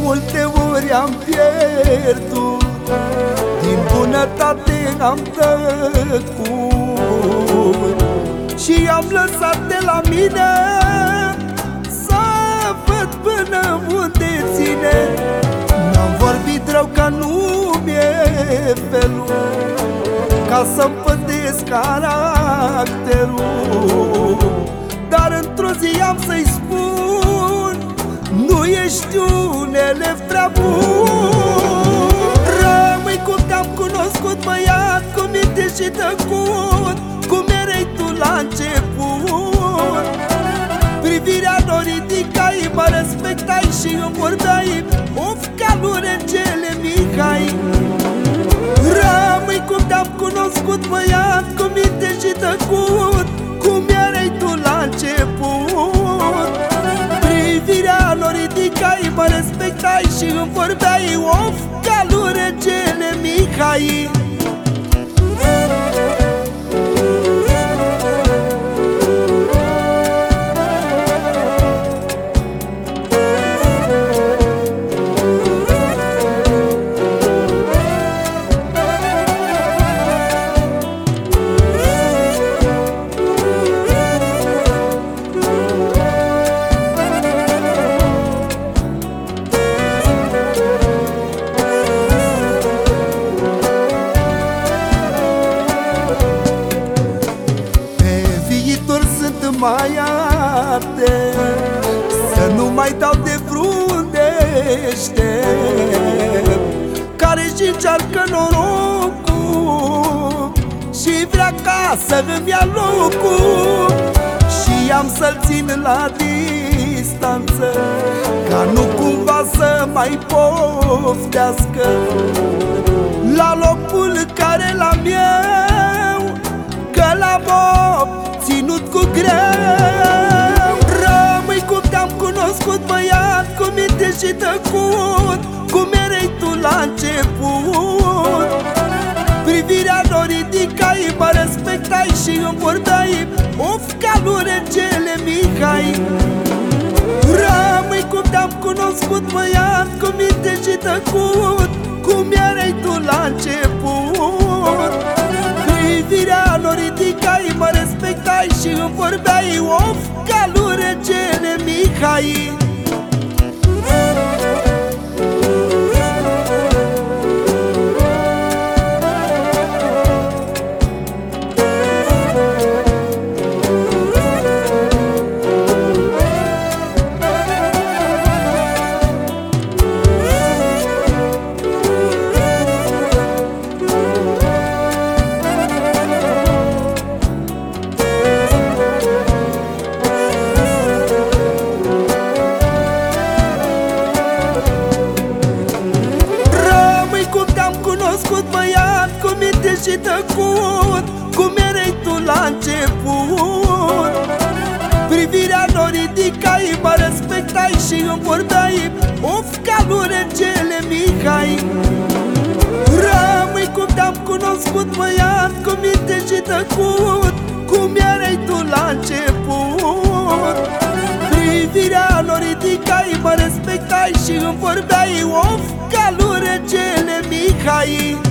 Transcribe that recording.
multe ori am pierdut, din bunătate am tăcut și am lăsat de la mine să văd până unde ține. N-am vorbit rău că nu mi-e felul, ca să-mi pătesc caracterul, dar într-o zi am să-i spun: nu ești un elev prea bun. Rămâi cum te-am cunoscut, băiat cu minte și tăcut, cum erai tu la început. Privirea n-o ridicai, mă respectai și îmi vorbeai of ca lui Regele Mihai. Rămâi cum te-am cunoscut, băiat cu minte și tăcut, cum erai tu la început. Privirea n-o ridicai, mă respectai și îmi vorbeai of ca lui Regele Mihai. Mai apte să nu mai dau de vreun deștept care-și încearcă norocul și vrea ca să îmi ia locul, și am să-l țin la distanță, ca nu cumva să mai poftească la locul care l-am eu, că l-am ținut cu greu. Rămâi cum te-am cunoscut, băiat cu minte și tăcut, cum erai tu la început. Privirea n-o ridicai, mă respectai și îmi vorbeai of ca lui Regele Mihai. Rămâi cum te-am cunoscut, băiat cu minte și tăcut, cum erai tu la început. Privirea n-o ridicai, mă respectai și îmi vorbeai of ca lui Regele Mihai. Băiat cu minte și tăcut, cum erai tu la început. Privirea n-o ridicai, mă respectai și îmi vorbeai of ca lui Regele Mihai. Rămâi cum te-am cunoscut, băiat cu minte și tăcut, cum erai tu la început. Privirea n-o ridicai, mă respectai și îmi vorbeai of ca lui Regele Mihai.